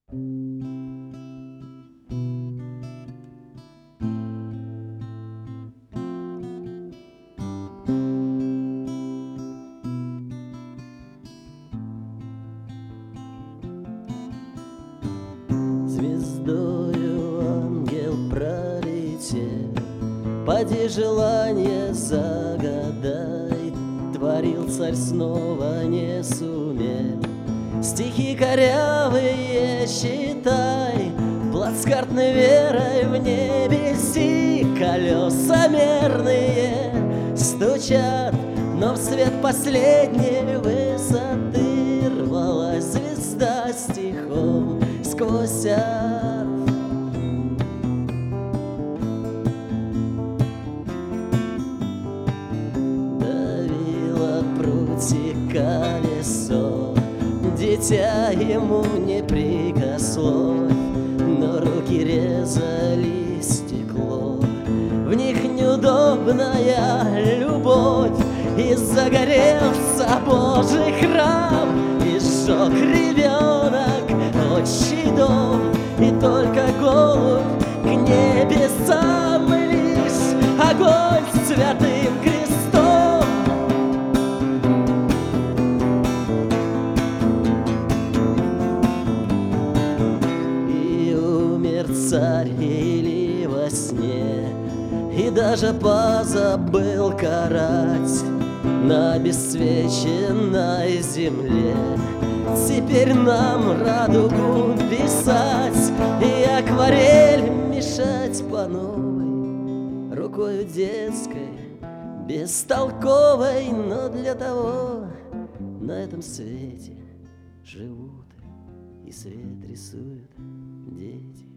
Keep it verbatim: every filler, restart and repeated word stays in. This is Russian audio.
Звездою ангел пролетел, поди желание загадай. Творил царь, снова не сумел, стихи корявые читай. Плацкартной верой в небеси колеса мерные стучат, но в свет последней высоты рвалась звезда стихом сквозь ад. Давило прутья колесо, дитя ему не прикослось, но руки резали стекло. В них неудобная любовь, и загорелся Божий храм, и сжег ребенок отчий дом, и только голубь к небесам, лишь огонь с святым крестом. И умер царь или во сне, и даже позабыл карать на обесцвеченной земле. Теперь нам радугу писать и акварель мешать по новой, рукою детской, бестолковой, но для того на этом свете живут и свет рисуют дети.